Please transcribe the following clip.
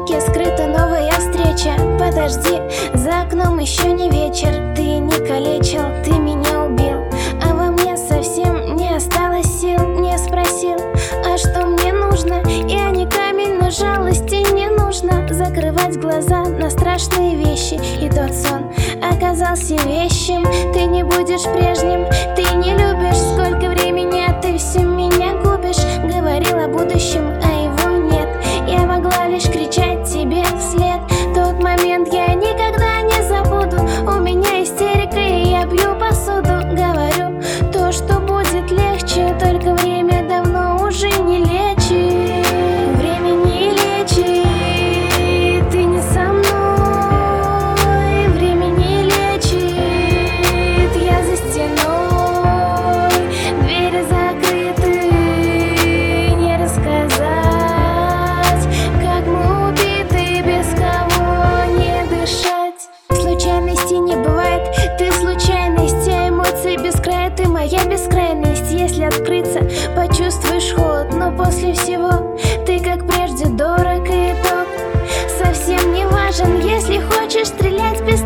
востоке скрыта новая встреча. Подожди, за окном еще не вечер. Ты не калечил, ты меня убил, а во мне совсем не осталось сил. Не спросил, а что мне нужно? Я не камень, но жалости не нужно. Закрывать глаза на страшные вещи, и тот сон оказался вещим. Ты не будешь прежним, ты не любишь. Сколько времени, а ты все меня губишь. Говорил о будущем, а его нет. Я могла лишь кричать тебе вслед. Тот момент я никогда не забуду. У меня истерика, и я бью посуду. Говорю то, что будет легче, только время давно уже не лечит. Время не лечит, ты не со мной. Время не лечит, я за стеной. Двери закрыты, не рассказать, как мы убиты, без кого не дышать. Случайности не бывает, ты случайность, а эмоции без края, ты моя бескрайность. Если открыться, почувствуешь холод, но после всего ты как прежде дорог, и итог совсем не важен. Если хочешь стрелять без